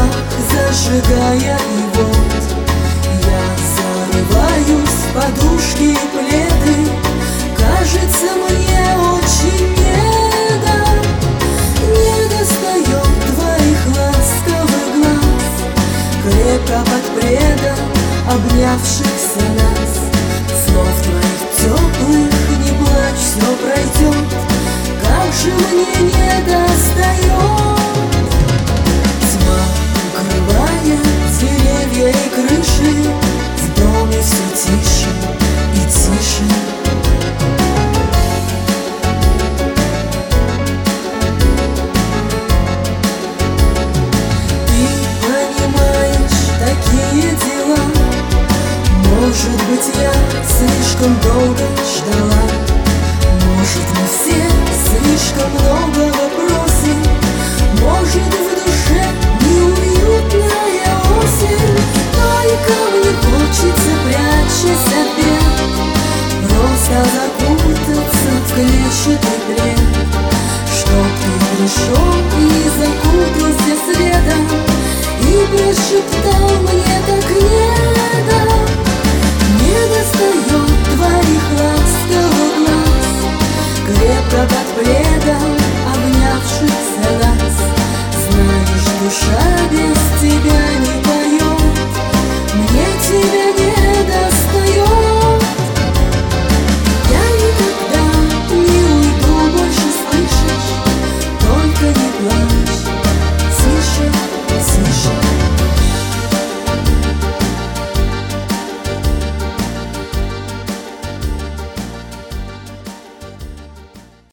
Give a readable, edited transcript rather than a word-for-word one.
зажигая, и вот я зарываюсь в подушки и пледы. Кажется, мне очень не достает твоих ласковых глаз, крепко под пледом обнявшихся нас. Слов твоих теплых не плачь, все пройдет, как же мне не достает. Тьма, укрывая деревья и крыши, в доме все тише и тише. Ты понимаешь такие дела, может быть, я слишком долго ждала, может, мы все слишком много вопросов, может, в душе неуютная осень. Только мне хочется, прячась от бед, просто закутаться в клетчатый плед, чтоб ты пришел и закутался следом, и прошептал мне так не достает твоих ласковых глаз, крепко под пледом